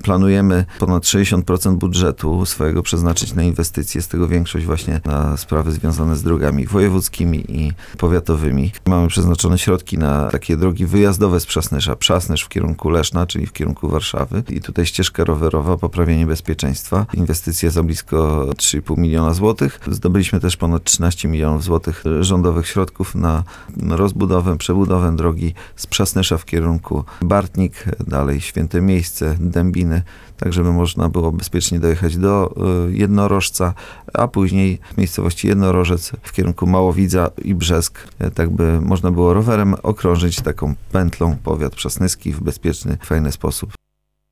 Planujemy ponad 60% budżetu swojego przeznaczyć na inwestycje, z tego większość właśnie na sprawy związane z drogami wojewódzkimi i powiatowymi. Mamy przeznaczone środki na takie drogi wyjazdowe z Przasnysza. Przasnysz w kierunku Leszna, czyli w kierunku Warszawy. I tutaj ścieżka rowerowa, poprawienie bezpieczeństwa. Inwestycje za blisko 3,5 miliona złotych. Zdobyliśmy też ponad 13 milionów złotych rządowych środków na rozbudowę, przebudowę drogi z Przasnysza w kierunku Bartnik, dalej Święte Miejsce, Dębiny, tak żeby można było bezpiecznie dojechać do Jednorożca, a później w miejscowości Jednorożec w kierunku Małowidza i Brzesk, tak by można było rowerem okrążyć taką pętlą powiat przasnyski w bezpieczny, fajny sposób.